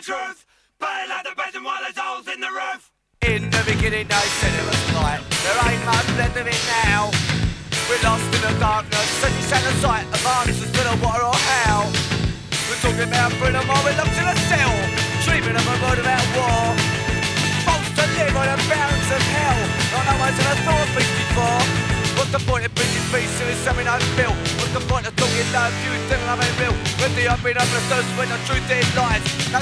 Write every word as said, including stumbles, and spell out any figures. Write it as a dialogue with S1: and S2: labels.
S1: the truth, burning like the prison while there's holes in the roof.
S2: In the beginning they said it was light, there ain't much left of it now. We're lost in the darkness, and you sound a sight of answers to the water or how. We're talking about freedom while we're locked in a cell, dreaming of a world without war. Forced to live on the bounds of hell, not no one's ever thought of peace before. What's the point of bringing peace if it's something unbuilt? What's the point of talking love, you think love ain't real? When the open understood, when the truth is lies.